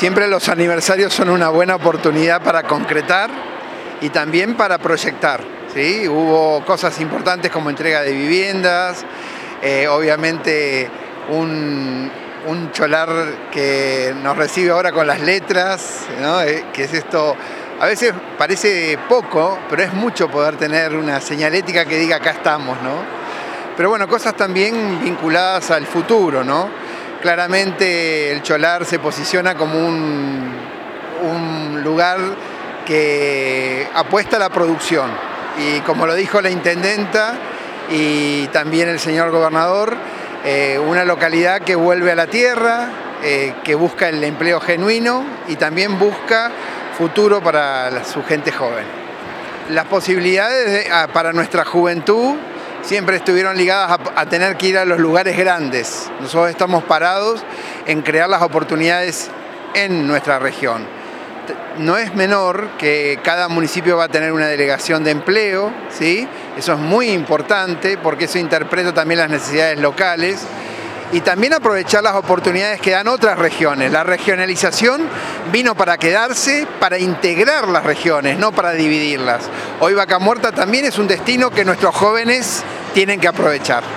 Siempre los aniversarios son una buena oportunidad para concretar y también para proyectar, ¿sí? Hubo cosas importantes como entrega de viviendas, obviamente un cholar que nos recibe ahora con las letras, ¿no? Que es esto, a veces parece poco, pero es mucho poder tener una señalética que diga acá estamos, ¿no? Pero bueno, cosas también vinculadas al futuro, ¿no? Claramente el cholar se posiciona como un lugar que apuesta a la producción y como lo dijo la intendenta y también el señor gobernador, una localidad que vuelve a la tierra, que busca el empleo genuino y también busca futuro para su gente joven. Las posibilidades para nuestra juventud siempre estuvieron ligadas a tener que ir a los lugares grandes. Nosotros estamos parados en crear las oportunidades en nuestra región. No es menor que cada municipio va a tener una delegación de empleo, ¿sí? Eso es muy importante porque eso interpreta también las necesidades locales y también aprovechar las oportunidades que dan otras regiones. La regionalización vino para quedarse, para integrar las regiones, no para dividirlas. Hoy Vaca Muerta también es un destino que nuestros jóvenes tienen que aprovechar.